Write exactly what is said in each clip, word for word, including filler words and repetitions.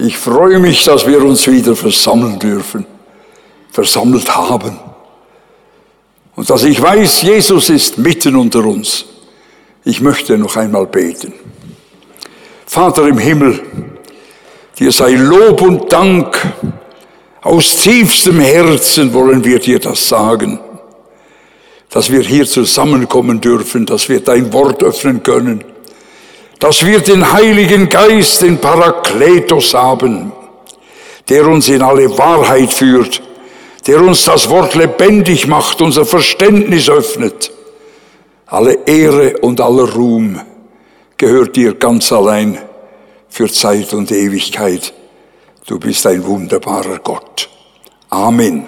ich freue mich, dass wir uns wieder versammeln dürfen, versammelt haben. Und dass ich weiß, Jesus ist mitten unter uns. Ich möchte noch einmal beten. Vater im Himmel, dir sei Lob und Dank. Aus tiefstem Herzen wollen wir dir das sagen, dass wir hier zusammenkommen dürfen, dass wir dein Wort öffnen können, dass wir den Heiligen Geist, den Parakletos haben, der uns in alle Wahrheit führt, der uns das Wort lebendig macht, unser Verständnis öffnet. Alle Ehre und aller Ruhm gehört dir ganz allein für Zeit und Ewigkeit. Du bist ein wunderbarer Gott. Amen.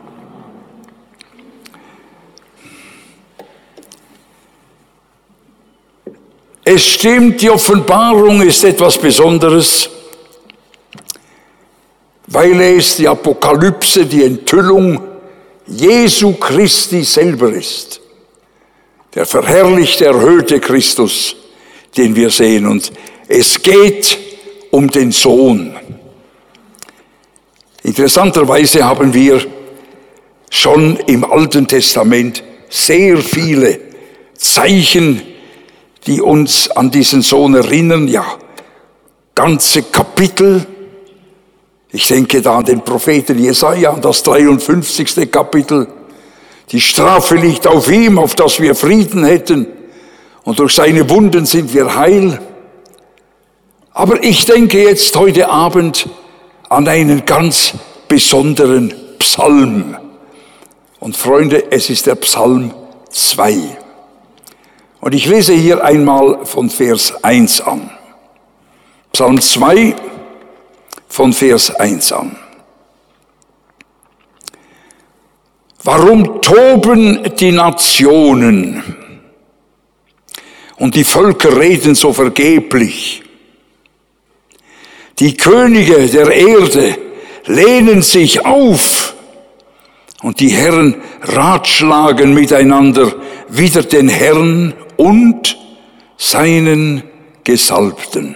Es stimmt, die Offenbarung ist etwas Besonderes, weil es die Apokalypse, die Enthüllung Jesu Christi selber ist. Der verherrlichte, erhöhte Christus, den wir sehen. Und es geht um den Sohn. Interessanterweise haben wir schon im Alten Testament sehr viele Zeichen, die uns an diesen Sohn erinnern, ja, ganze Kapitel. Ich denke da an den Propheten Jesaja, das dreiundfünfzigste Kapitel. Die Strafe liegt auf ihm, auf dass wir Frieden hätten, und durch seine Wunden sind wir heil. Aber ich denke jetzt heute Abend an einen ganz besonderen Psalm. Und Freunde, es ist der Psalm zwei. Und ich lese hier einmal von Vers eins an. Psalm zwei von Vers eins an. Warum toben die Nationen und die Völker reden so vergeblich? Die Könige der Erde lehnen sich auf und die Herren ratschlagen miteinander wider den Herrn und seinen Gesalbten.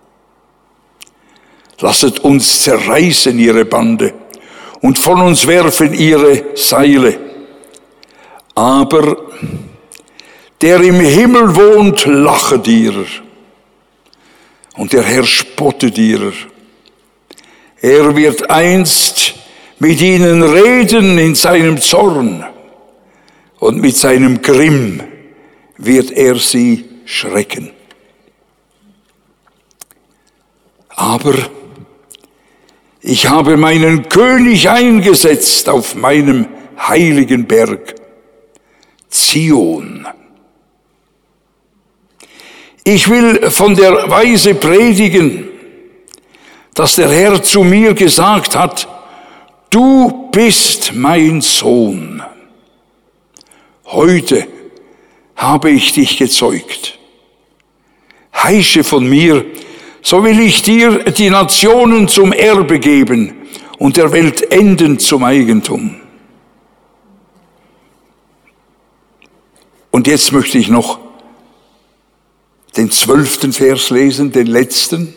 Lasset uns zerreißen ihre Bande und von uns werfen ihre Seile. Aber der im Himmel wohnt, lachet ihrer, und der Herr spottet ihrer. Er wird einst mit ihnen reden in seinem Zorn, und mit seinem Grimm wird er sie schrecken. Aber ich habe meinen König eingesetzt auf meinem heiligen Berg, Zion. Ich will von der Weise predigen, dass der Herr zu mir gesagt hat, du bist mein Sohn. Heute habe ich dich gezeugt. Heische von mir, so will ich dir die Nationen zum Erbe geben und der Welt Enden zum Eigentum. Und jetzt möchte ich noch den zwölften Vers lesen, den letzten.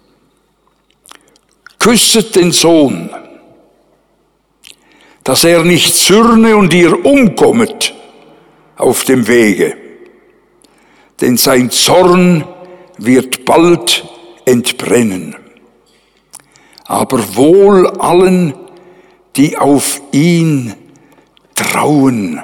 Küsset den Sohn, dass er nicht zürne und ihr umkommet auf dem Wege, denn sein Zorn wird bald entbrennen. Aber wohl allen, die auf ihn trauen.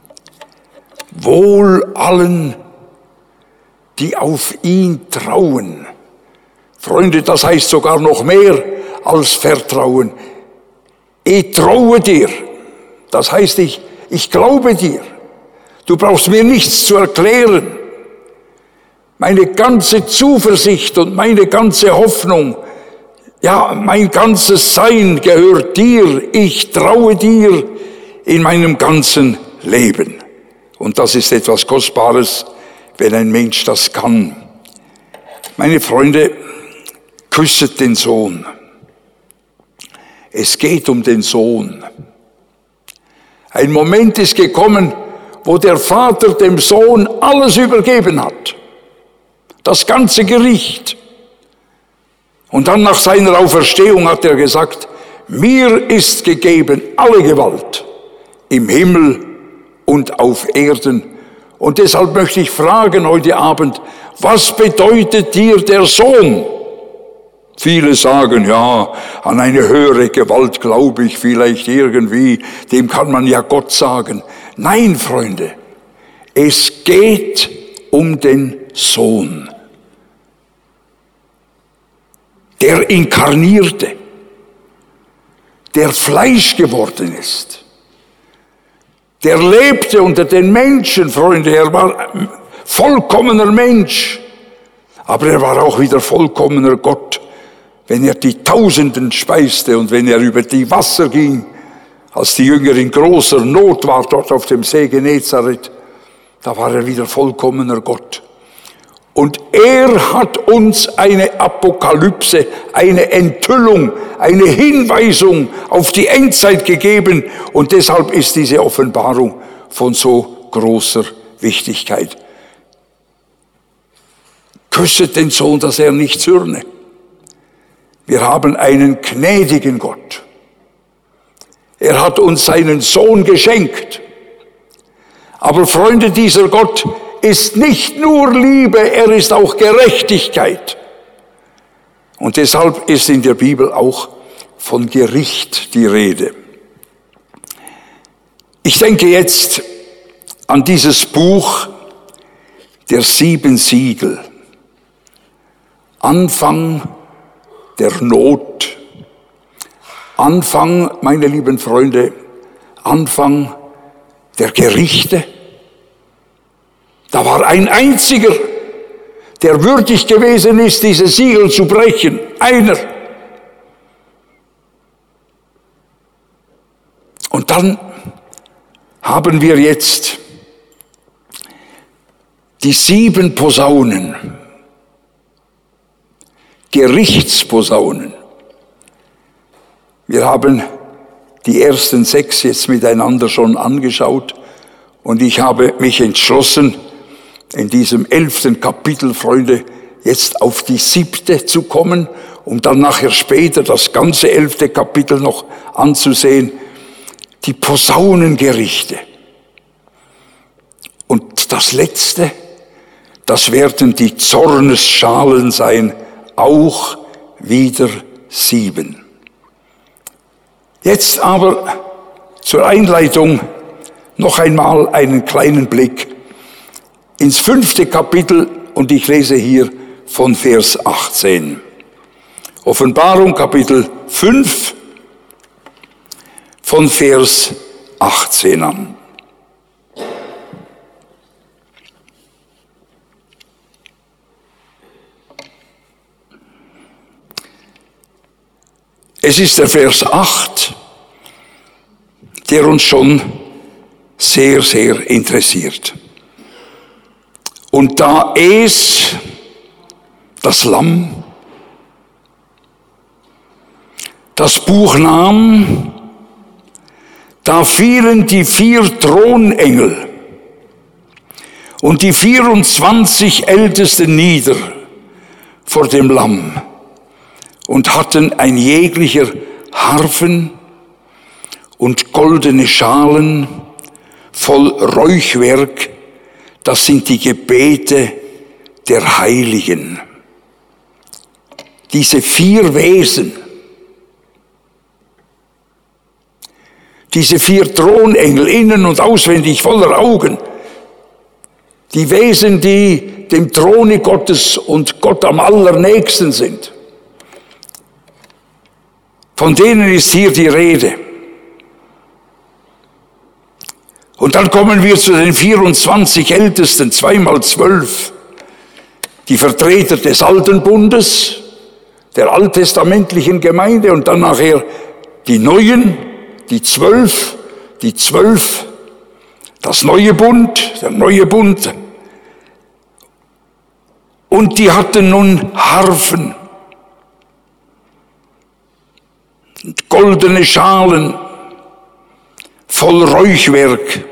Wohl allen, die auf ihn trauen. Freunde, das heißt sogar noch mehr als Vertrauen. Ich traue dir. Das heißt, ich, ich glaube dir. Du brauchst mir nichts zu erklären. Meine ganze Zuversicht und meine ganze Hoffnung, ja, mein ganzes Sein gehört dir. Ich traue dir in meinem ganzen Leben. Und das ist etwas Kostbares, wenn ein Mensch das kann. Meine Freunde, küsset den Sohn. Es geht um den Sohn. Ein Moment ist gekommen, wo der Vater dem Sohn alles übergeben hat. Das ganze Gericht. Und dann nach seiner Auferstehung hat er gesagt, mir ist gegeben alle Gewalt im Himmel und auf Erden. Und deshalb möchte ich fragen heute Abend, was bedeutet dir der Sohn? Viele sagen, ja, an eine höhere Gewalt glaube ich vielleicht irgendwie, dem kann man ja Gott sagen. Nein, Freunde, es geht um den Sohn, der Inkarnierte, der Fleisch geworden ist, der lebte unter den Menschen, Freunde, er war vollkommener Mensch, aber er war auch wieder vollkommener Gott. Wenn er die Tausenden speiste und wenn er über die Wasser ging, als die Jünger in großer Not war dort auf dem See Genezareth, da war er wieder vollkommener Gott. Und er hat uns eine Apokalypse, eine Enthüllung, eine Hinweisung auf die Endzeit gegeben. Und deshalb ist diese Offenbarung von so großer Wichtigkeit. Küsset den Sohn, dass er nicht zürne. Wir haben einen gnädigen Gott. Er hat uns seinen Sohn geschenkt. Aber Freunde, dieser Gott ist nicht nur Liebe, er ist auch Gerechtigkeit. Und deshalb ist in der Bibel auch von Gericht die Rede. Ich denke jetzt an dieses Buch der sieben Siegel. Anfang der Not. Anfang, meine lieben Freunde, Anfang der Gerichte. Da war ein einziger, der würdig gewesen ist, diese Siegel zu brechen. Einer. Und dann haben wir jetzt die sieben Posaunen, Gerichtsposaunen. Wir haben die ersten sechs jetzt miteinander schon angeschaut und ich habe mich entschlossen, in diesem elften Kapitel, Freunde, jetzt auf die siebte zu kommen, um dann nachher später das ganze elfte Kapitel noch anzusehen. Die Posaunengerichte. Und das letzte, das werden die Zornesschalen sein, auch wieder sieben. Jetzt aber zur Einleitung noch einmal einen kleinen Blick ins fünfte Kapitel und ich lese hier von Vers achtzehn. Offenbarung Kapitel fünf von Vers achtzehn an. Es ist der Vers acht, der uns schon sehr, sehr interessiert. Und da es, das Lamm, das Buch nahm, da fielen die vier Thronengel und die vierundzwanzig Ältesten nieder vor dem Lamm und hatten ein jeglicher Harfen und goldene Schalen voll Räuchwerk, das sind die Gebete der Heiligen. Diese vier Wesen, diese vier Thronengel, innen und auswendig, voller Augen, die Wesen, die dem Throne Gottes und Gott am allernächsten sind, von denen ist hier die Rede. Und dann kommen wir zu den vierundzwanzig Ältesten, zweimal zwölf, die Vertreter des Alten Bundes, der alttestamentlichen Gemeinde und dann nachher die Neuen, die Zwölf, die Zwölf, das neue Bund, der neue Bund. Und die hatten nun Harfen, goldene Schalen, voll Räuchwerk.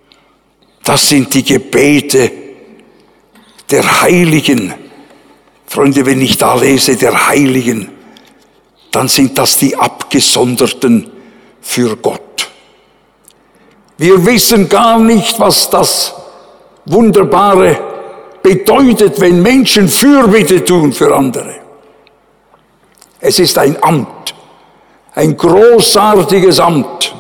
Das sind die Gebete der Heiligen. Freunde, wenn ich da lese, der Heiligen, dann sind das die Abgesonderten für Gott. Wir wissen gar nicht, was das Wunderbare bedeutet, wenn Menschen Fürbitte tun für andere. Es ist ein Amt, ein großartiges Amt.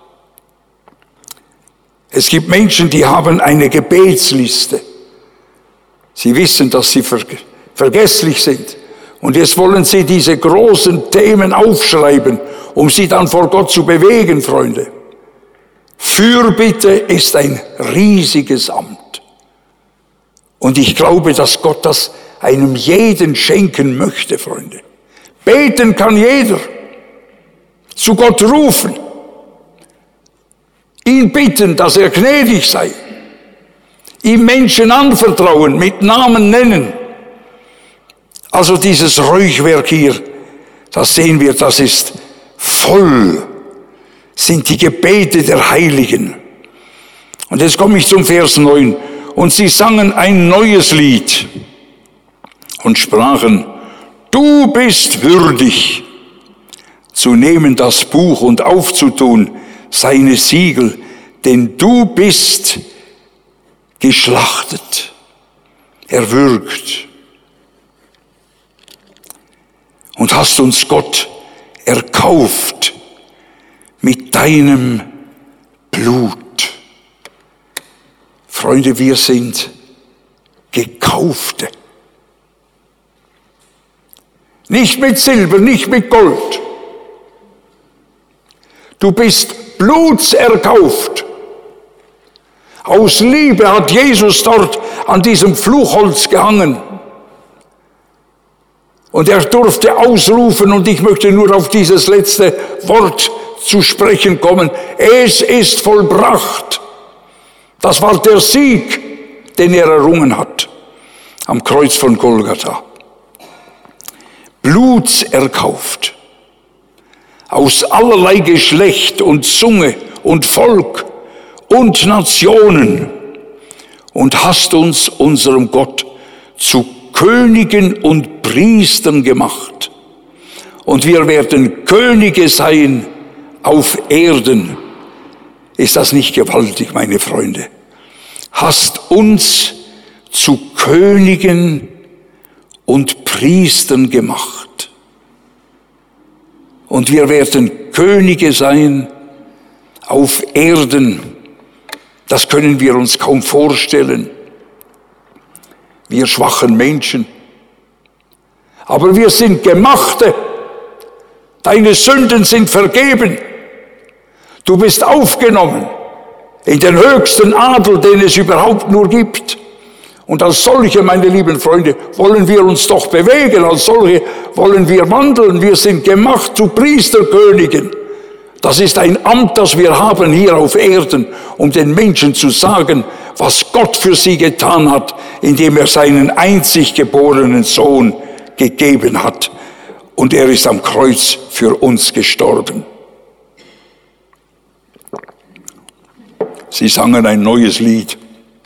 Es gibt Menschen, die haben eine Gebetsliste. Sie wissen, dass sie ver- vergesslich sind. Und jetzt wollen sie diese großen Themen aufschreiben, um sie dann vor Gott zu bewegen, Freunde. Fürbitte ist ein riesiges Amt. Und ich glaube, dass Gott das einem jeden schenken möchte, Freunde. Beten kann jeder. Zu Gott rufen. Ihn bitten, dass er gnädig sei. Ihm Menschen anvertrauen, mit Namen nennen. Also dieses Räuchwerk hier, das sehen wir, das ist voll, sind die Gebete der Heiligen. Und jetzt komme ich zum Vers neun. Und sie sangen ein neues Lied und sprachen, du bist würdig, zu nehmen das Buch und aufzutun seine Siegel, denn du bist geschlachtet, erwürgt. Und hast uns, Gott, erkauft mit deinem Blut. Freunde, wir sind Gekaufte. Nicht mit Silber, nicht mit Gold. Du bist blutserkauft. Aus Liebe hat Jesus dort an diesem Fluchholz gehangen. Und er durfte ausrufen, und ich möchte nur auf dieses letzte Wort zu sprechen kommen. Es ist vollbracht. Das war der Sieg, den er errungen hat am Kreuz von Golgatha. Blutserkauft. Aus allerlei Geschlecht und Zunge und Volk und Nationen. Und hast uns unserem Gott zu Königen und Priestern gemacht. Und wir werden Könige sein auf Erden. Ist das nicht gewaltig, meine Freunde? Hast uns zu Königen und Priestern gemacht. Und wir werden Könige sein auf Erden. Das können wir uns kaum vorstellen. Wir schwachen Menschen. Aber wir sind Gemachte. Deine Sünden sind vergeben. Du bist aufgenommen in den höchsten Adel, den es überhaupt nur gibt. Und als solche, meine lieben Freunde, wollen wir uns doch bewegen. Als solche wollen wir wandeln. Wir sind gemacht zu Priesterkönigen. Das ist ein Amt, das wir haben hier auf Erden, um den Menschen zu sagen, was Gott für sie getan hat, indem er seinen einzig geborenen Sohn gegeben hat. Und er ist am Kreuz für uns gestorben. Sie sangen ein neues Lied.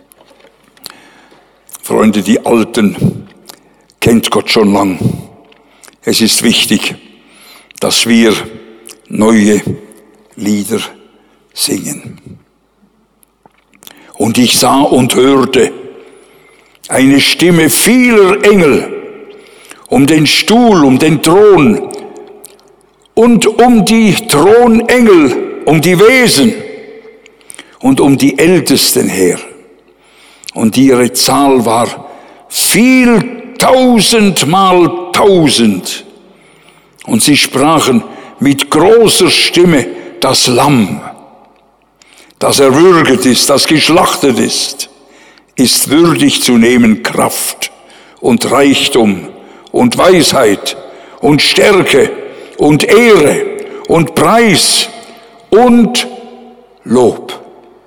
Freunde, die Alten kennt Gott schon lang. Es ist wichtig, dass wir neue Lieder singen. Und ich sah und hörte eine Stimme vieler Engel um den Stuhl, um den Thron und um die Thronengel, um die Wesen und um die Ältesten her. Und ihre Zahl war viel tausendmal tausend. Und sie sprachen mit großer Stimme, das Lamm, das erwürget ist, das geschlachtet ist, ist würdig zu nehmen Kraft und Reichtum und Weisheit und Stärke und Ehre und Preis und Lob.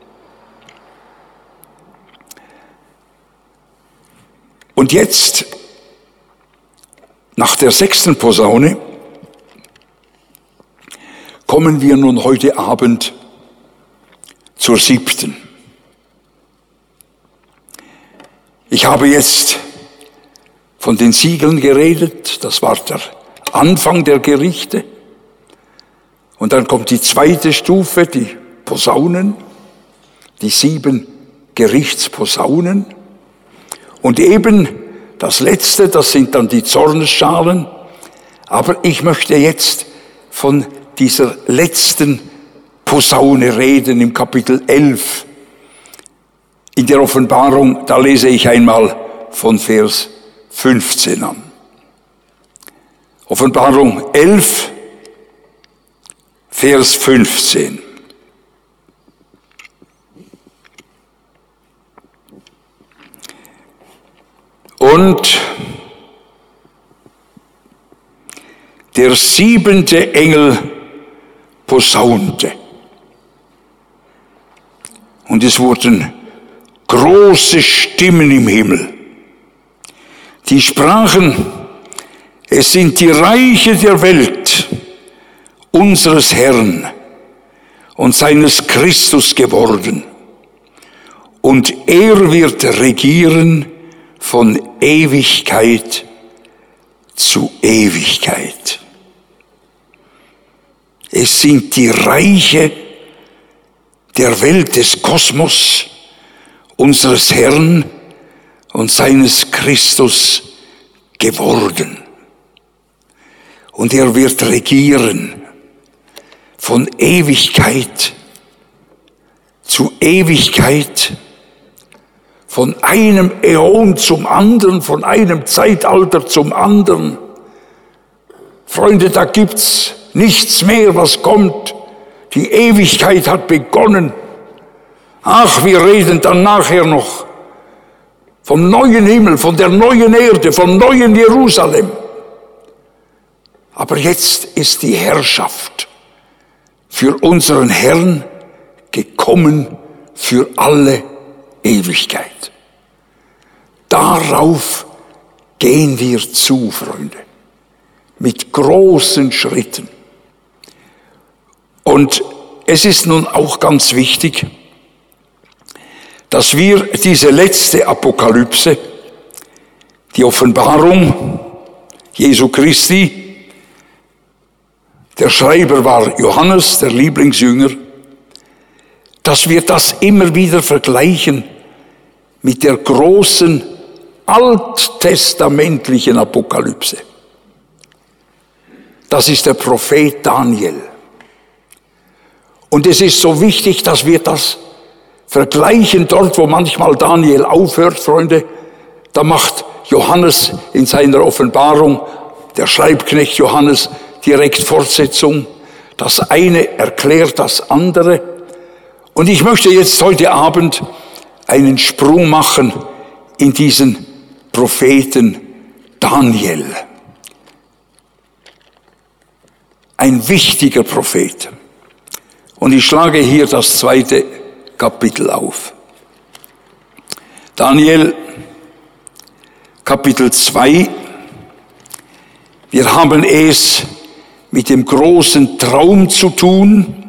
Und jetzt, nach der sechsten Posaune, kommen wir nun heute Abend zur siebten. Ich habe jetzt von den Siegeln geredet. Das war der Anfang der Gerichte. Und dann kommt die zweite Stufe, die Posaunen, die sieben Gerichtsposaunen. Und eben das Letzte, das sind dann die Zornesschalen. Aber ich möchte jetzt von dieser letzten Posaune reden im Kapitel elf. In der Offenbarung, da lese ich einmal von Vers fünfzehn an. Offenbarung elf, Vers fünfzehn. Und der siebente Engel posaunte. Und es wurden große Stimmen im Himmel, die sprachen: Es sind die Reiche der Welt unseres Herrn und seines Christus geworden. Und er wird regieren von Ewigkeit zu Ewigkeit. Es sind die Reiche der Welt des Kosmos, unseres Herrn und seines Christus geworden. Und er wird regieren von Ewigkeit zu Ewigkeit, von einem Äon zum anderen, von einem Zeitalter zum anderen. Freunde, da gibt's nichts mehr, was kommt. Die Ewigkeit hat begonnen. Ach, wir reden dann nachher noch vom neuen Himmel, von der neuen Erde, vom neuen Jerusalem. Aber jetzt ist die Herrschaft für unseren Herrn gekommen für alle Ewigkeit. Darauf gehen wir zu, Freunde, mit großen Schritten. Und es ist nun auch ganz wichtig, dass wir diese letzte Apokalypse, die Offenbarung Jesu Christi, der Schreiber war Johannes, der Lieblingsjünger, dass wir das immer wieder vergleichen mit der großen alttestamentlichen Apokalypse. Das ist der Prophet Daniel. Und es ist so wichtig, dass wir das vergleichen dort, wo manchmal Daniel aufhört, Freunde. Da macht Johannes in seiner Offenbarung, der Schreibknecht Johannes, direkt Fortsetzung. Das eine erklärt das andere. Und ich möchte jetzt heute Abend einen Sprung machen in diesen Propheten Daniel. Ein wichtiger Prophet. Und ich schlage hier das zweite Kapitel auf. Daniel, Kapitel zwei. Wir haben es mit dem großen Traum zu tun.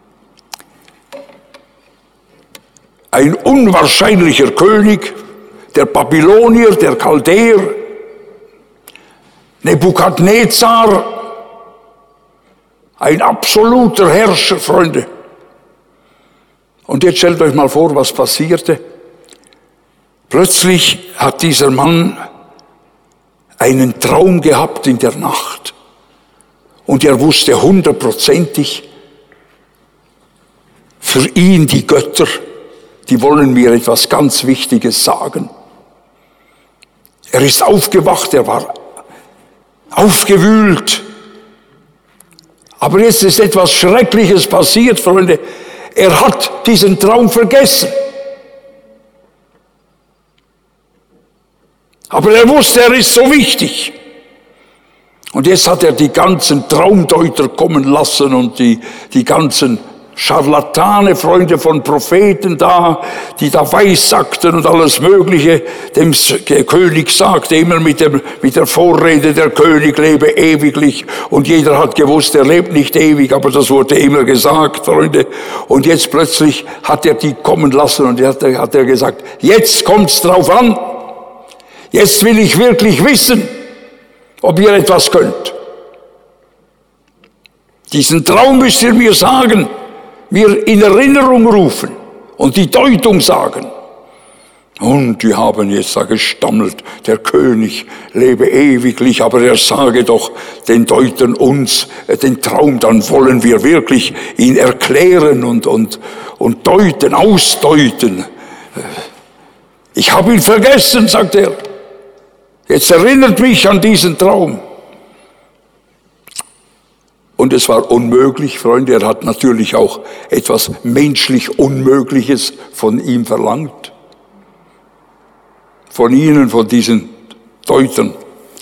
Ein unwahrscheinlicher König, der Babylonier, der Chaldäer, Nebukadnezar, ein absoluter Herrscher, Freunde. Und jetzt stellt euch mal vor, was passierte. Plötzlich hat dieser Mann einen Traum gehabt in der Nacht. Und er wusste hundertprozentig, für ihn die Götter, die wollen mir etwas ganz Wichtiges sagen. Er ist aufgewacht, er war aufgewühlt. Aber jetzt ist etwas Schreckliches passiert, Freunde. Er hat diesen Traum vergessen. Aber er wusste, er ist so wichtig. Und jetzt hat er die ganzen Traumdeuter kommen lassen und die, die ganzen Scharlatane, Freunde von Propheten da, die da weissagten und alles Mögliche. Dem König sagte immer mit, dem, mit der Vorrede, der König lebe ewiglich. Und jeder hat gewusst, er lebt nicht ewig, aber das wurde immer gesagt, Freunde. Und jetzt plötzlich hat er die kommen lassen und hat er, hat er gesagt, jetzt kommt's drauf an. Jetzt will ich wirklich wissen, ob ihr etwas könnt. Diesen Traum müsst ihr mir sagen, mir in Erinnerung rufen und die Deutung sagen. Und die haben jetzt da gestammelt, der König lebe ewiglich, aber er sage doch den Deutern uns den Traum, dann wollen wir wirklich ihn erklären und, und, und deuten, ausdeuten. Ich habe ihn vergessen, sagt er. Jetzt erinnert mich an diesen Traum. Und es war unmöglich, Freunde, er hat natürlich auch etwas menschlich Unmögliches von ihm verlangt. Von ihnen, von diesen Deutern.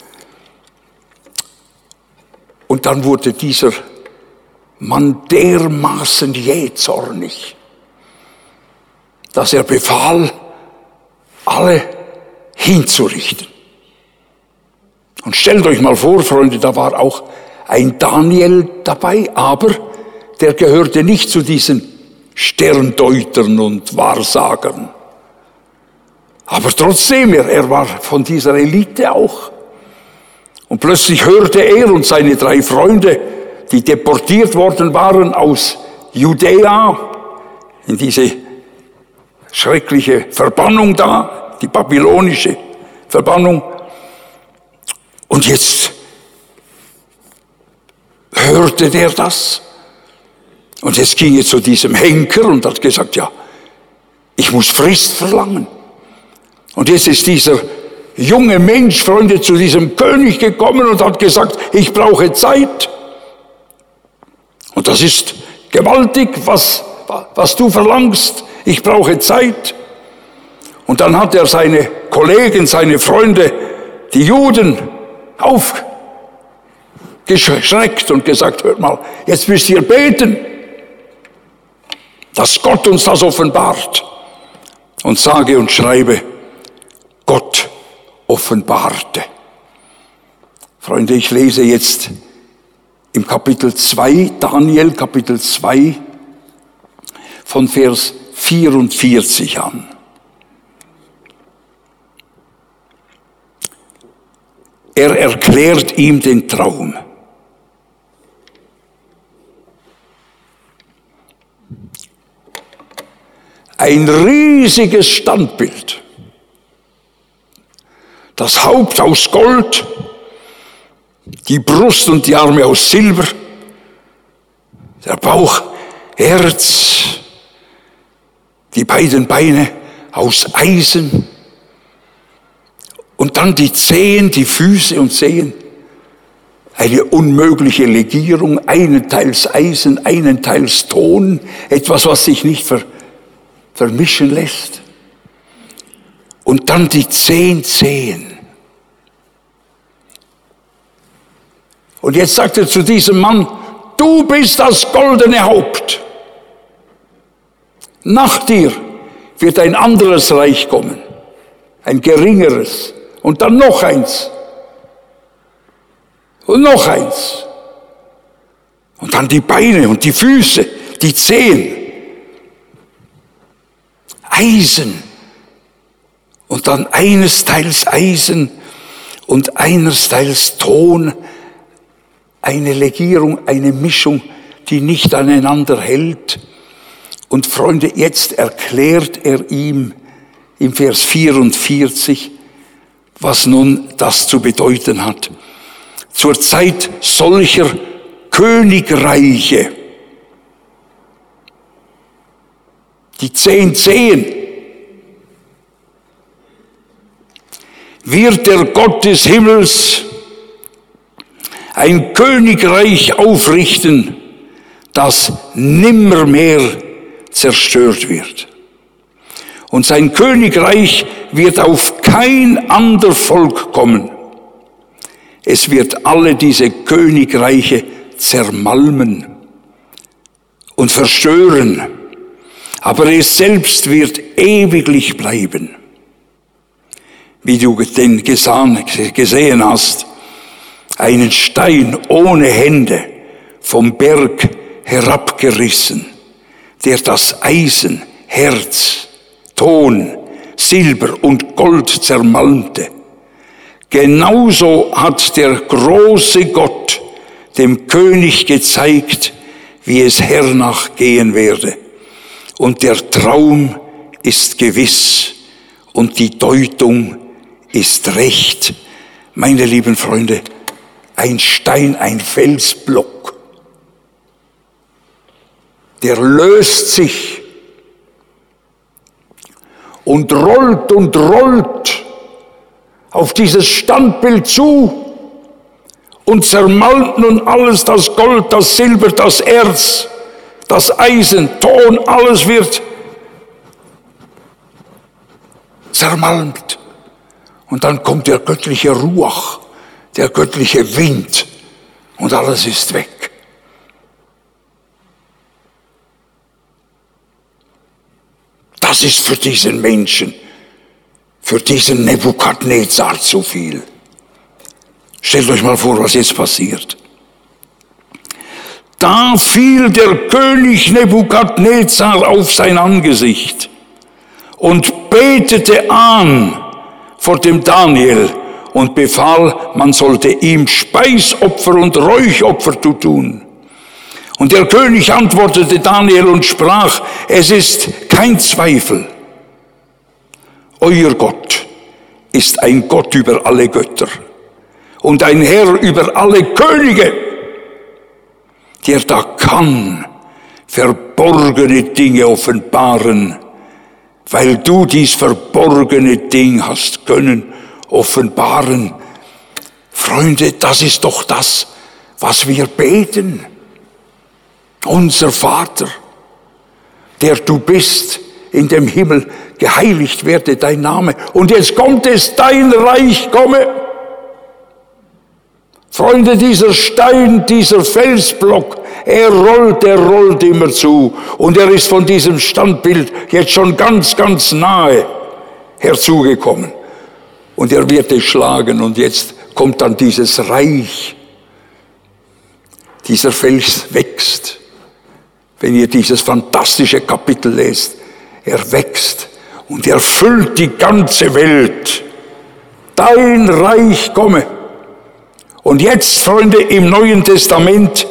Und dann wurde dieser Mann dermaßen jähzornig, dass er befahl, alle hinzurichten. Und stellt euch mal vor, Freunde, da war auch ein Daniel dabei, aber der gehörte nicht zu diesen Sterndeutern und Wahrsagern. Aber trotzdem, er, er war von dieser Elite auch. Und plötzlich hörte er und seine drei Freunde, die deportiert worden waren aus Judäa, in diese schreckliche Verbannung da, die babylonische Verbannung. Und jetzt hörte der das. Und jetzt ging er zu diesem Henker und hat gesagt, ja, ich muss Frist verlangen. Und jetzt ist dieser junge Mensch, Freunde, zu diesem König gekommen und hat gesagt, ich brauche Zeit. Und das ist gewaltig, was, was du verlangst. Ich brauche Zeit. Und dann hat er seine Kollegen, seine Freunde, die Juden, aufgeschreckt und gesagt, hört mal, jetzt müsst ihr beten, dass Gott uns das offenbart. Und sage und schreibe, Gott offenbarte. Freunde, ich lese jetzt im Kapitel zwei, Daniel Kapitel zwei, von Vers vierundvierzig an. Er erklärt ihm den Traum. Ein riesiges Standbild. Das Haupt aus Gold, die Brust und die Arme aus Silber, der Bauch Erz, die beiden Beine aus Eisen und dann die Zehen, die Füße und Zehen. Eine unmögliche Legierung, einen teils Eisen, einen teils Ton, etwas, was sich nicht ver, vermischen lässt. Und dann die zehn Zehen. Und jetzt sagt er zu diesem Mann, du bist das goldene Haupt. Nach dir wird ein anderes Reich kommen, ein geringeres. Und dann noch eins. Und noch eins. Und dann die Beine und die Füße, die Zehen. Eisen. Und dann eines Teils Eisen und eines Teils Ton. Eine Legierung, eine Mischung, die nicht aneinander hält. Und Freunde, jetzt erklärt er ihm im Vers vierundvierzig, was nun das zu bedeuten hat. Zur Zeit solcher Königreiche, die zehn Zehen, wird der Gott des Himmels ein Königreich aufrichten, das nimmermehr zerstört wird. Und sein Königreich wird auf kein ander Volk kommen. Es wird alle diese Königreiche zermalmen und verstören, aber es selbst wird ewiglich bleiben. Wie du den gesehen hast, einen Stein ohne Hände vom Berg herabgerissen, der das Eisen, Herz, Ton, Silber und Gold zermalmte Genauso hat der große Gott dem König gezeigt, wie es hernach gehen werde. Und der Traum ist gewiss und die Deutung ist recht. Meine lieben Freunde, ein Stein, ein Felsblock, der löst sich und rollt und rollt auf dieses Standbild zu und zermalmt nun alles, das Gold, das Silber, das Erz, das Eisen, Ton, alles wird zermalmt. Und dann kommt der göttliche Ruach, der göttliche Wind und alles ist weg. Das ist für diesen Menschen, für diesen Nebukadnezar zu viel. Stellt euch mal vor, was jetzt passiert. Da fiel der König Nebukadnezar auf sein Angesicht und betete an vor dem Daniel und befahl, man sollte ihm Speisopfer und Räuchopfer tun. Und der König antwortete Daniel und sprach, es ist kein Zweifel, euer Gott ist ein Gott über alle Götter und ein Herr über alle Könige, der da kann verborgene Dinge offenbaren, weil du dies verborgene Ding hast können offenbaren. Freunde, das ist doch das, was wir beten. Unser Vater, der du bist in dem Himmel, geheiligt werde dein Name. Und jetzt kommt es, dein Reich komme. Freunde, dieser Stein, dieser Felsblock, er rollt, er rollt immer zu. Und er ist von diesem Standbild jetzt schon ganz, ganz nahe herzugekommen. Und er wird es schlagen. Und jetzt kommt dann dieses Reich. Dieser Fels wächst. Wenn ihr dieses fantastische Kapitel lest, er wächst und er füllt die ganze Welt. Dein Reich komme. Und jetzt, Freunde, im Neuen Testament,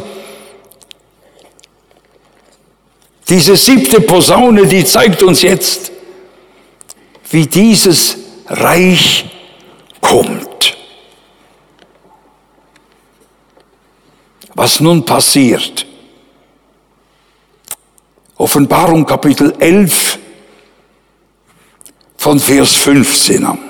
diese siebte Posaune, die zeigt uns jetzt, wie dieses Reich kommt. Was nun passiert? Offenbarung Kapitel elf von Vers fünfzehn an.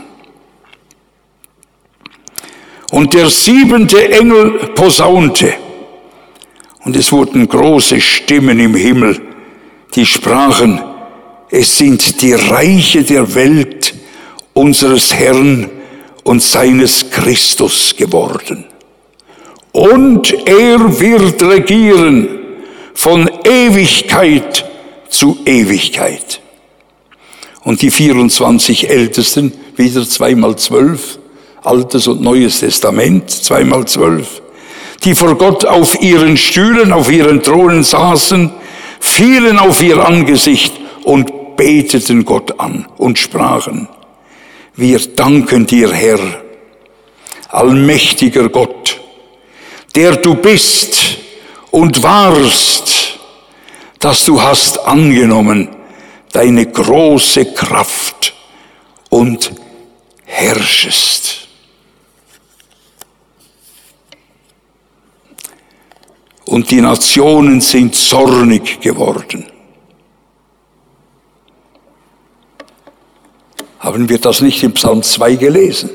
Und der siebente Engel posaunte, und es wurden große Stimmen im Himmel, die sprachen, es sind die Reiche der Welt unseres Herrn und seines Christus geworden. Und er wird regieren von Ewigkeit zu Ewigkeit. Und die vierundzwanzig Ältesten, wieder zweimal zwölf, Altes und Neues Testament, zweimal zwölf, die vor Gott auf ihren Stühlen, auf ihren Thronen saßen, fielen auf ihr Angesicht und beteten Gott an und sprachen, wir danken dir, Herr, allmächtiger Gott, der du bist und warst, dass du hast angenommen deine große Kraft und herrschest. Und die Nationen sind zornig geworden. Haben wir das nicht im Psalm zwei gelesen?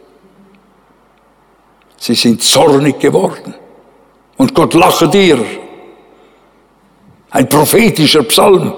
Sie sind zornig geworden. Und Gott lache dir. Ein prophetischer Psalm.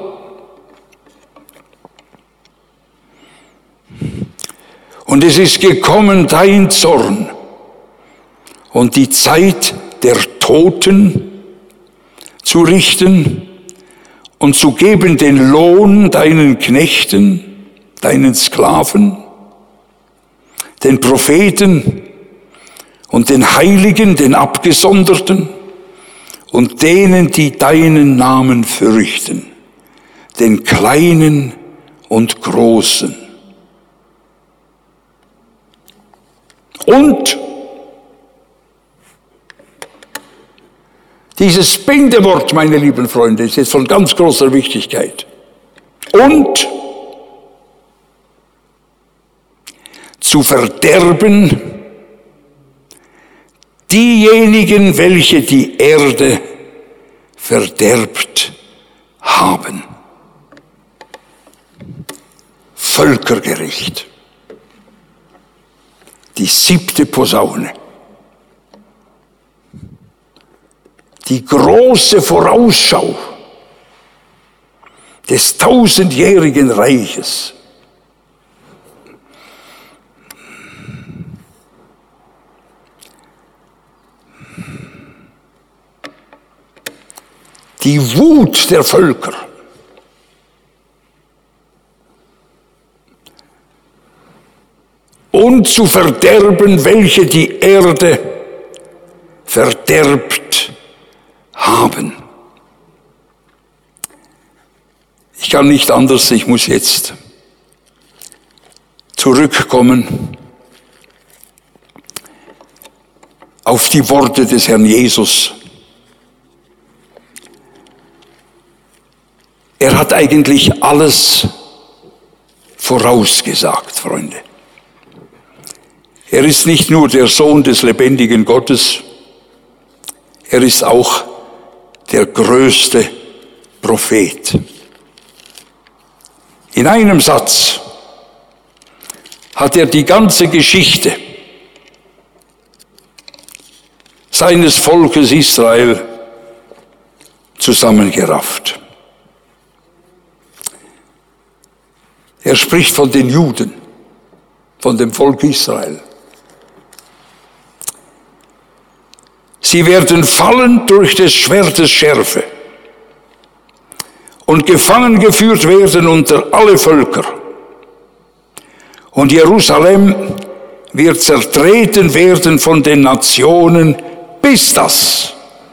Und es ist gekommen dein Zorn und die Zeit der Toten zu richten und zu geben den Lohn deinen Knechten, deinen Sklaven, den Propheten und den Heiligen, den Abgesonderten und denen, die deinen Namen fürchten, den Kleinen und Großen. Und dieses Bindewort, meine lieben Freunde, ist jetzt von ganz großer Wichtigkeit. Und zu verderben diejenigen, welche die Erde verderbt haben. Völkergericht. Die siebte Posaune. Die große Vorausschau des tausendjährigen Reiches. Die Wut der Völker. Und zu verderben, welche die Erde verderbt haben. Ich kann nicht anders, ich muss jetzt zurückkommen auf die Worte des Herrn Jesus. Er hat eigentlich alles vorausgesagt, Freunde. Er ist nicht nur der Sohn des lebendigen Gottes, er ist auch der größte Prophet. In einem Satz hat er die ganze Geschichte seines Volkes Israel zusammengerafft. Er spricht von den Juden, von dem Volk Israel. Sie werden fallen durch des Schwertes Schärfe und gefangen geführt werden unter alle Völker. Und Jerusalem wird zertreten werden von den Nationen, bis das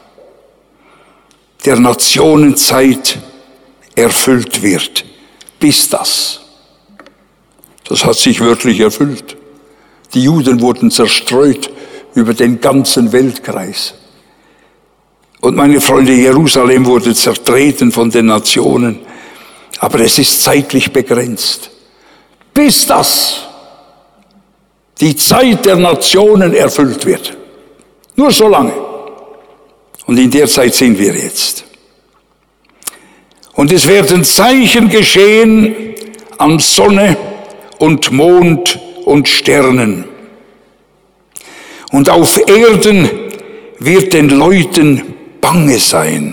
der Nationenzeit erfüllt wird. Bis das. Das hat sich wörtlich erfüllt. Die Juden wurden zerstreut über den ganzen Weltkreis. Und meine Freunde, Jerusalem wurde zertreten von den Nationen. Aber es ist zeitlich begrenzt. Bis das die Zeit der Nationen erfüllt wird. Nur so lange. Und in der Zeit sind wir jetzt. Und es werden Zeichen geschehen an Sonne und Mond und Sternen. Und auf Erden wird den Leuten bange sein.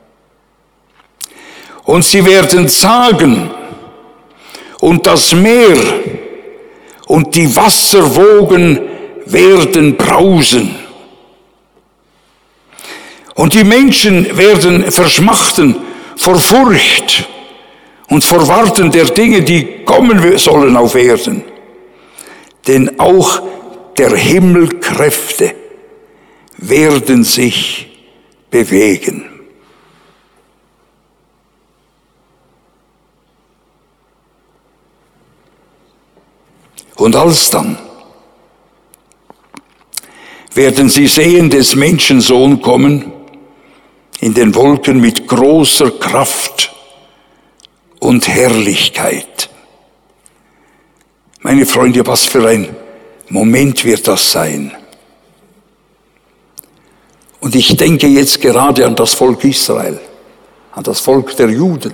Und sie werden sagen, und das Meer und die Wasserwogen werden brausen. Und die Menschen werden verschmachten vor Furcht und vor Warten der Dinge, die kommen sollen auf Erden. Denn auch der Himmelkräfte werden sich bewegen. Und alsdann werden sie sehen des Menschensohn kommen in den Wolken mit großer Kraft und Herrlichkeit. Meine Freunde, was für ein Moment wird das sein. Und ich denke jetzt gerade an das Volk Israel, an das Volk der Juden.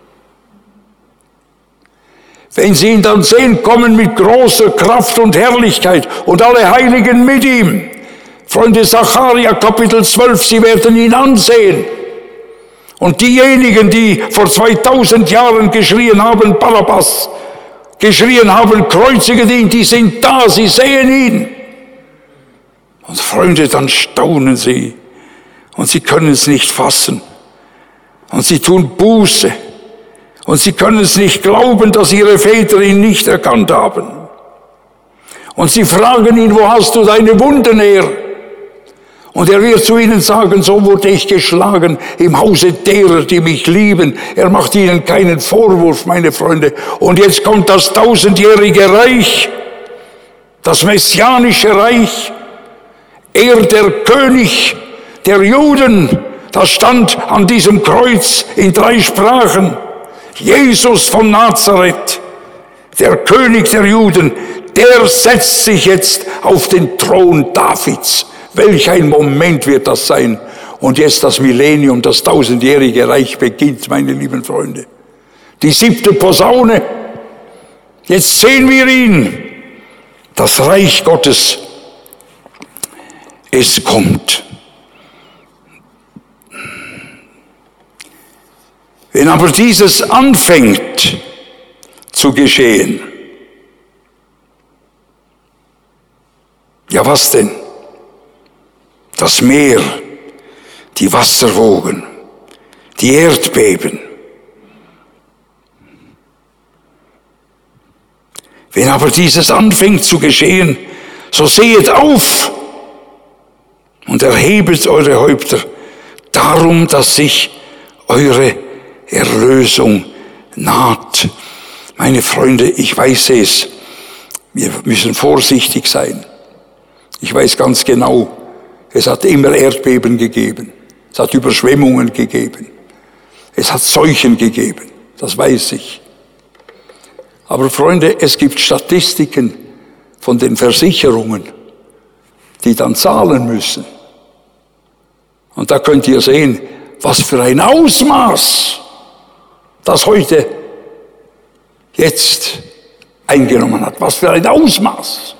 Wenn sie ihn dann sehen, kommen mit großer Kraft und Herrlichkeit und alle Heiligen mit ihm. Freunde, Sacharja Kapitel zwölf, sie werden ihn ansehen. Und diejenigen, die vor zweitausend Jahren geschrien haben, Barabbas, geschrien haben, kreuzige ihn, die sind da, sie sehen ihn. Und Freunde, dann staunen sie und sie können es nicht fassen. Und sie tun Buße und sie können es nicht glauben, dass ihre Väter ihn nicht erkannt haben. Und sie fragen ihn, wo hast du deine Wunden her? Und er wird zu ihnen sagen, so wurde ich geschlagen im Hause derer, die mich lieben. Er macht ihnen keinen Vorwurf, meine Freunde. Und jetzt kommt das tausendjährige Reich. das messianische Reich. Er, der König der Juden, das stand an diesem Kreuz in drei Sprachen. Jesus von Nazareth, der König der Juden, der setzt sich jetzt auf den Thron Davids. Welch ein Moment wird das sein. Und jetzt das Millennium, das tausendjährige Reich beginnt, meine lieben Freunde. Die siebte Posaune. Jetzt sehen wir ihn. Das Reich Gottes. Es kommt. Wenn aber dieses anfängt zu geschehen, ja was denn? Das Meer, die Wasserwogen, die Erdbeben. Wenn aber dieses anfängt zu geschehen, so sehet auf und erhebet eure Häupter, darum, dass sich eure Erlösung naht. Meine Freunde, ich weiß es, wir müssen vorsichtig sein. Ich weiß ganz genau, es hat immer Erdbeben gegeben, es hat Überschwemmungen gegeben, es hat Seuchen gegeben, das weiß ich. Aber Freunde, es gibt Statistiken von den Versicherungen, die dann zahlen müssen. Und da könnt ihr sehen, was für ein Ausmaß das heute jetzt eingenommen hat. Was für ein Ausmaß.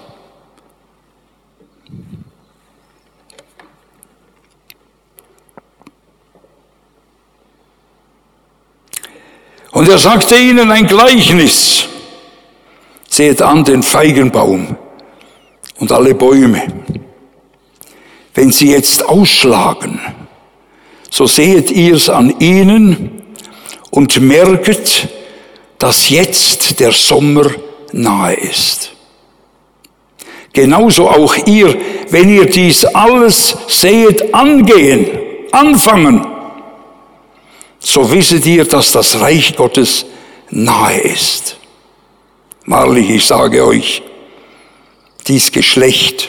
Und er sagte ihnen ein Gleichnis. Seht an den Feigenbaum und alle Bäume. Wenn sie jetzt ausschlagen, so seht ihr's an ihnen und merket, dass jetzt der Sommer nahe ist. Genauso auch ihr, wenn ihr dies alles seht angehen, anfangen, so wisset ihr, dass das Reich Gottes nahe ist. Wahrlich, ich sage euch, dies Geschlecht,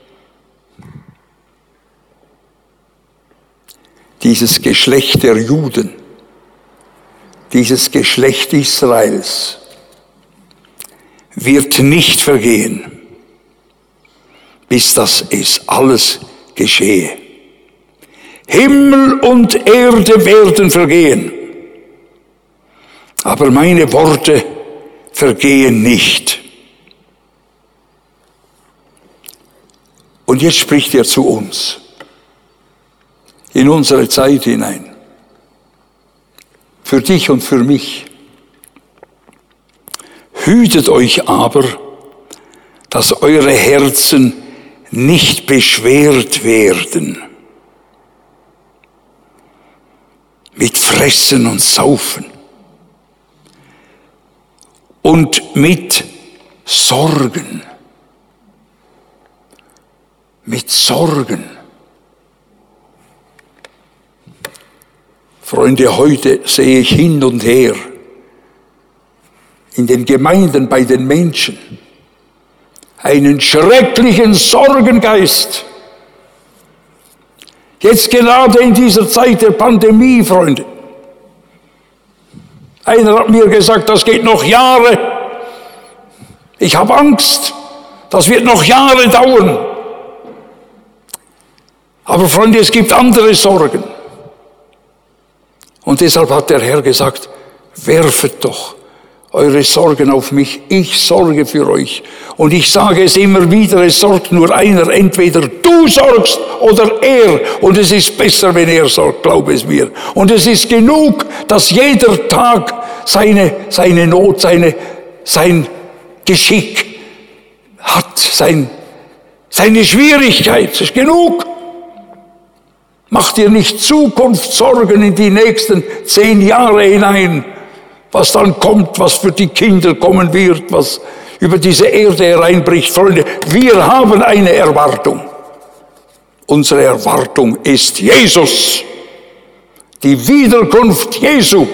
dieses Geschlecht der Juden, dieses Geschlecht Israels wird nicht vergehen, bis das es alles geschehe. Himmel und Erde werden vergehen, aber meine Worte vergehen nicht. Und jetzt spricht er zu uns, in unsere Zeit hinein, für dich und für mich. Hütet euch aber, dass eure Herzen nicht beschwert werden mit Fressen und Saufen und mit Sorgen, mit Sorgen. Freunde, heute sehe ich hin und her in den Gemeinden, bei den Menschen, einen schrecklichen Sorgengeist. Jetzt gerade in dieser Zeit der Pandemie, Freunde. Einer hat mir gesagt, das geht noch Jahre. Ich habe Angst, das wird noch Jahre dauern. Aber Freunde, es gibt andere Sorgen. Und deshalb hat der Herr gesagt, werfet doch eure Sorgen auf mich, ich sorge für euch. Und ich sage es immer wieder, es sorgt nur einer, entweder du sorgst oder er. Und es ist besser, wenn er sorgt, glaube es mir. Und es ist genug, dass jeder Tag seine, seine Not, seine, sein Geschick hat, sein, seine Schwierigkeit. Es ist genug. Mach dir nicht Zukunftssorgen in die nächsten zehn Jahre hinein, was dann kommt, was für die Kinder kommen wird, was über diese Erde hereinbricht. Freunde, wir haben eine Erwartung. Unsere Erwartung ist Jesus, die Wiederkunft Jesu.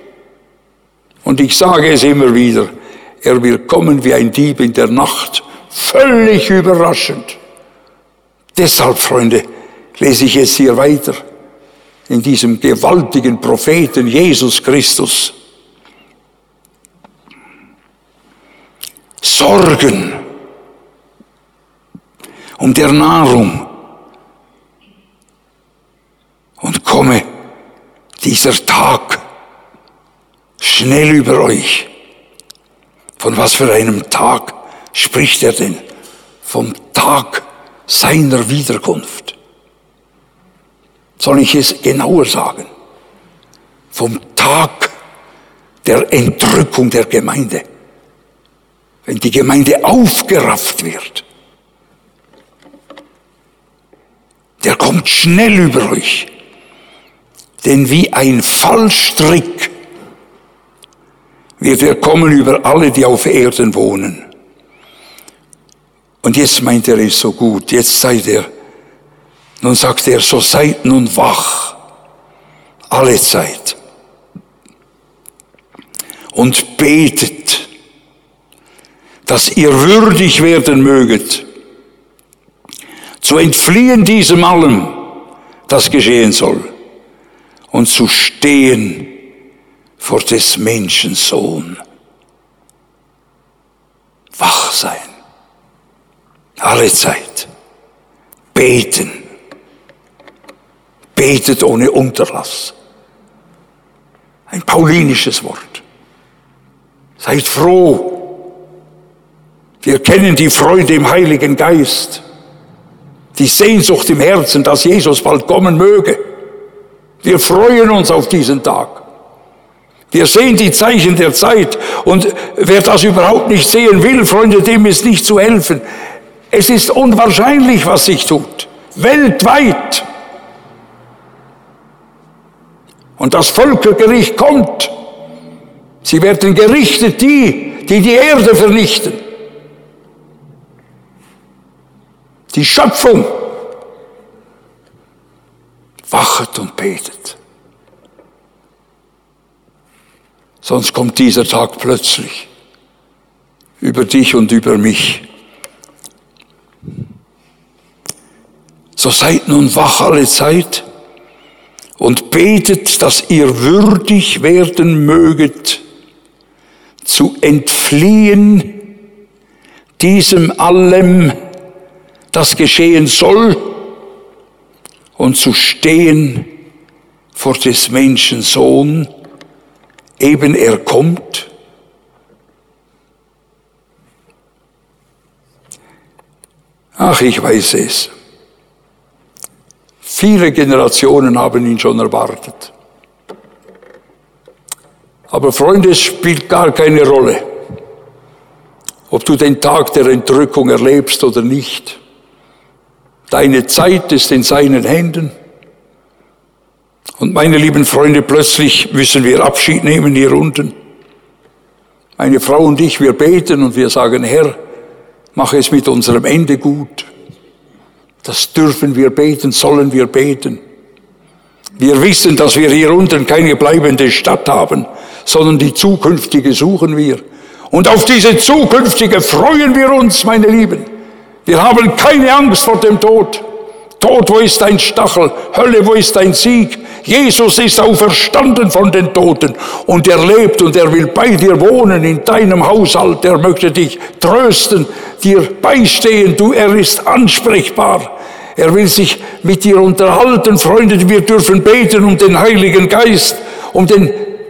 Und ich sage es immer wieder, er wird kommen wie ein Dieb in der Nacht, Völlig überraschend. Deshalb, Freunde, lese ich jetzt hier weiter in diesem gewaltigen Propheten Jesus Christus. Sorgen um der Nahrung und komme dieser Tag schnell über euch. Von was für einem Tag spricht er denn? Vom Tag seiner Wiederkunft. Soll ich es genauer sagen? Vom Tag der Entrückung der Gemeinde. Wenn die Gemeinde aufgerafft wird. Der kommt schnell über euch. Denn wie ein Fallstrick wird er kommen über alle, die auf Erden wohnen. Und jetzt meint er es so gut, jetzt seid ihr, nun sagt er, so seid nun wach, alle Zeit. Und betet, dass ihr würdig werden möget, zu entfliehen diesem allem, das geschehen soll, und zu stehen vor des Menschen Sohn. Wach sein. Alle Zeit. Beten. Betet ohne Unterlass. Ein paulinisches Wort. Seid froh. Wir kennen die Freude im Heiligen Geist. Die Sehnsucht im Herzen, dass Jesus bald kommen möge. Wir freuen uns auf diesen Tag. Wir sehen die Zeichen der Zeit und wer das überhaupt nicht sehen will, Freunde, dem ist nicht zu helfen. Es ist unwahrscheinlich, was sich tut. Weltweit. Und das Völkergericht kommt. Sie werden gerichtet, die, die die Erde vernichten. Die Schöpfung. Wachet und betet. Sonst kommt dieser Tag plötzlich über dich und über mich. So seid nun wach alle Zeit und betet, dass ihr würdig werden möget, zu entfliehen diesem allem, das geschehen soll, und zu stehen vor des Menschen Sohn, eben er kommt. Ach, ich weiß es. Viele Generationen haben ihn schon erwartet. Aber Freunde, es spielt gar keine Rolle, ob du den Tag der Entrückung erlebst oder nicht. Deine Zeit ist in seinen Händen. Und meine lieben Freunde, plötzlich müssen wir Abschied nehmen hier unten. Meine Frau und ich, wir beten und wir sagen, Herr, mach es mit unserem Ende gut. Das dürfen wir beten, sollen wir beten. Wir wissen, dass wir hier unten keine bleibende Stadt haben, sondern die zukünftige suchen wir. Und auf diese zukünftige freuen wir uns, meine Lieben. Wir haben keine Angst vor dem Tod. Tod, wo ist dein Stachel? Hölle, wo ist dein Sieg? Jesus ist auferstanden von den Toten und er lebt und er will bei dir wohnen in deinem Haushalt. Er möchte dich trösten, dir beistehen. Du, er ist ansprechbar. Er will sich mit dir unterhalten. Freunde, wir dürfen beten um den Heiligen Geist, um den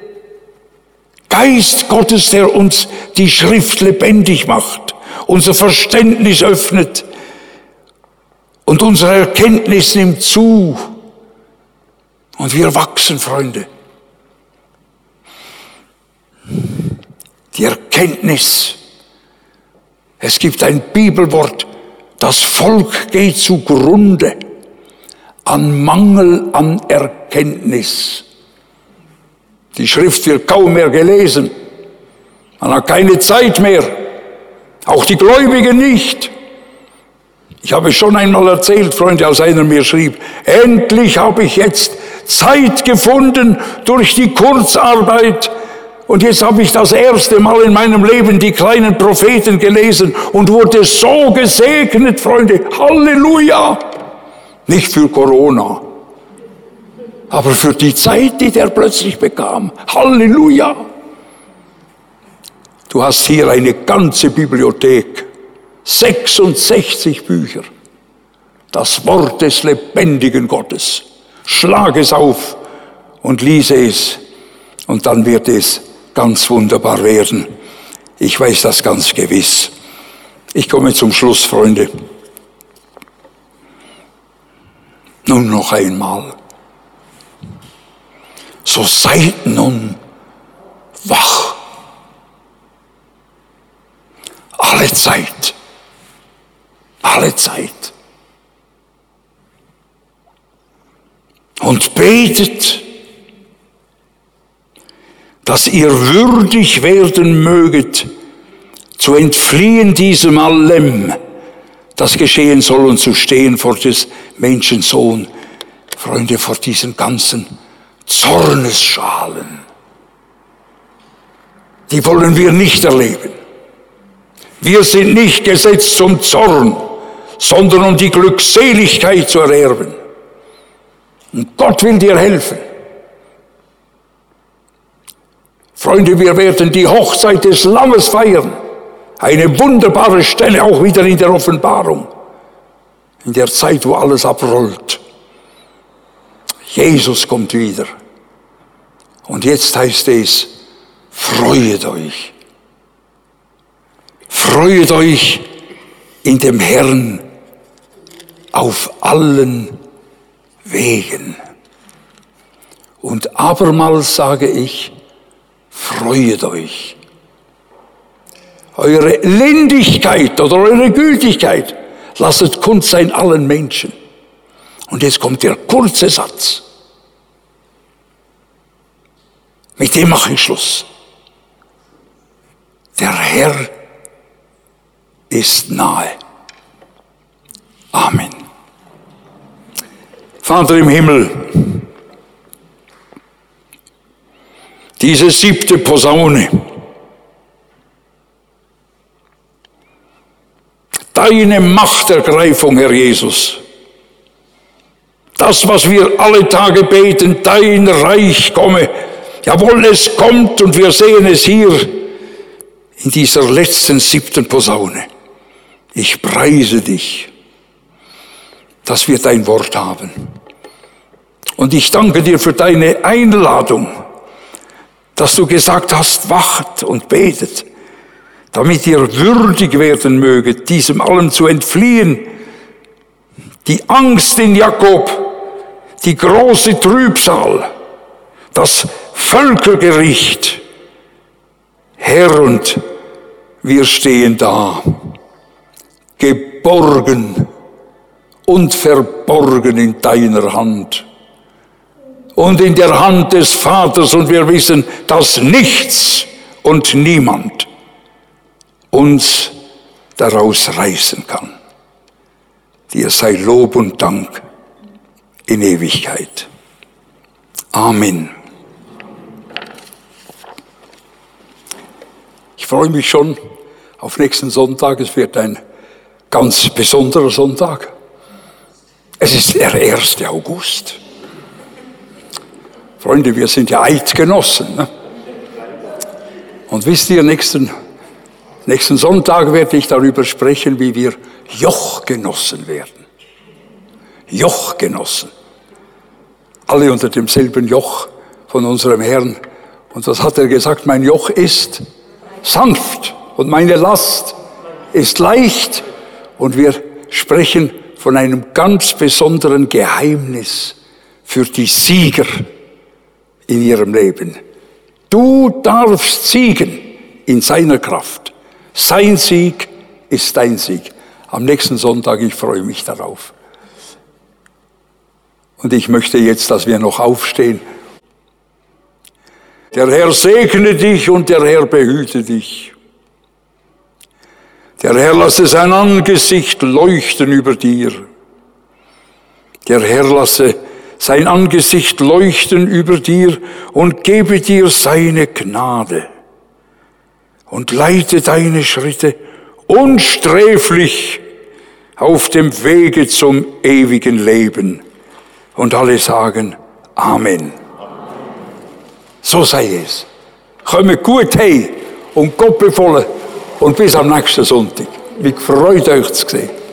Geist Gottes, der uns die Schrift lebendig macht, unser Verständnis öffnet und unsere Erkenntnis nimmt zu. Und wir wachsen, Freunde. Die Erkenntnis. Es gibt ein Bibelwort, das Volk geht zugrunde an Mangel an Erkenntnis. Die Schrift wird kaum mehr gelesen. Man hat keine Zeit mehr. Auch die Gläubigen nicht. Ich habe schon einmal erzählt, Freunde, als einer mir schrieb, endlich habe ich jetzt Zeit gefunden durch die Kurzarbeit Und jetzt habe ich das erste Mal in meinem Leben die kleinen Propheten gelesen und wurde so gesegnet, Freunde. Halleluja! Nicht für Corona, aber für die Zeit, die der plötzlich bekam. Halleluja! Du hast hier eine ganze Bibliothek, sechsundsechzig Bücher. Das Wort des lebendigen Gottes. Schlag es auf und liese es. Und dann wird es ganz wunderbar werden. Ich weiß das ganz gewiss. Ich komme zum Schluss, Freunde. Nun noch einmal. So seid nun wach. Alle Zeit. Alle Zeit. Und betet, dass ihr würdig werden möget, zu entfliehen diesem allem, das geschehen soll, und zu stehen vor des Menschensohn, Freunde, vor diesen ganzen Zornesschalen. Die wollen wir nicht erleben. Wir sind nicht gesetzt zum Zorn, sondern um die Glückseligkeit zu ererben. Und Gott will dir helfen. Freunde, wir werden die Hochzeit des Lammes feiern. Eine wunderbare Stelle auch wieder in der Offenbarung. In der Zeit, wo alles abrollt. Jesus kommt wieder. Und jetzt heißt es, freuet euch. Freuet euch in dem Herrn auf allen Wegen. Und abermals sage ich, freuet euch. Eure Lindigkeit oder eure Gütigkeit lasset kund sein allen Menschen. Und jetzt kommt der kurze Satz. Mit dem mache ich Schluss. Der Herr ist nahe. Amen. Vater im Himmel, diese siebte Posaune, deine Machtergreifung, Herr Jesus, das, was wir alle Tage beten, dein Reich komme, jawohl, es kommt, und wir sehen es hier in dieser letzten siebten Posaune. Ich preise dich, dass wir dein Wort haben. Und ich danke dir für deine Einladung, dass du gesagt hast, wacht und betet, damit ihr würdig werden möget, diesem allem zu entfliehen. Die Angst in Jakob, die große Trübsal, das Völkergericht. Herr, und wir stehen da, geborgen und verborgen in deiner Hand und in der Hand des Vaters, und wir wissen, dass nichts und niemand uns daraus reißen kann. Dir sei Lob und Dank in Ewigkeit. Amen. Ich freue mich schon auf nächsten Sonntag. Es wird ein ganz besonderer Sonntag. Es ist der erste August. Freunde, wir sind ja Eidgenossen. Ne? Und wisst ihr, nächsten, nächsten Sonntag werde ich darüber sprechen, wie wir Jochgenossen werden. Jochgenossen. Alle unter demselben Joch von unserem Herrn. Und was hat er gesagt? Mein Joch ist sanft und meine Last ist leicht. Und wir sprechen von einem ganz besonderen Geheimnis für die Sieger in ihrem Leben. Du darfst siegen in seiner Kraft. Sein Sieg ist dein Sieg. Am nächsten Sonntag, ich freue mich darauf. Und ich möchte jetzt, dass wir noch aufstehen. Der Herr segne dich und der Herr behüte dich. Der Herr lasse sein Angesicht leuchten über dir. Der Herr lasse sein Angesicht leuchten über dir und gebe dir seine Gnade und leite deine Schritte unsträflich auf dem Wege zum ewigen Leben. Und alle sagen Amen. So sei es. Kommt gut heim und Gott befohlen und bis am nächsten Sonntag. Mich freut euch zu sehen.